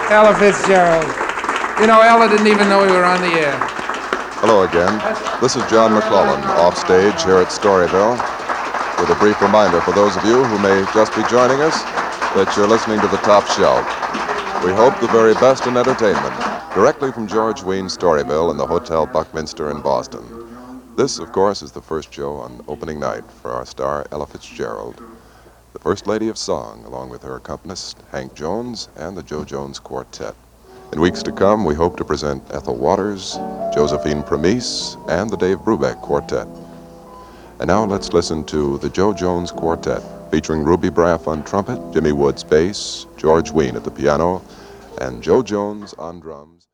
Ella Fitzgerald. You know, Ella didn't even know we were on the air. Hello again. This is John McClellan, off stage here at Storyville, with a brief reminder for those of you who may just be joining us that you're listening to The Top Shelf. We hope the very best in entertainment, directly from George Wein Storyville and the Hotel Buckminster in Boston. This, of course, is the first show on opening night for our star, Ella Fitzgerald, the First Lady of Song, along with her accompanist, Hank Jones, and the Joe Jones Quartet. In weeks to come, we hope to present Ethel Waters, Josephine Premise, and the Dave Brubeck Quartet. And now let's listen to the Joe Jones Quartet, featuring Ruby Braff on trumpet, Jimmy Woods bass, George Wein at the piano, and Joe Jones on drums.